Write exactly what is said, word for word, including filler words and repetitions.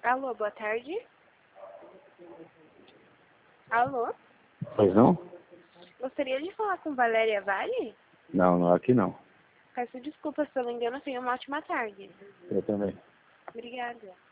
Alô, boa tarde. Alô? Pois não? Gostaria de falar com Valéria Vale? Não, não, aqui não. Peço desculpas pelo engano, tenha uma ótima tarde. Eu também. Obrigada.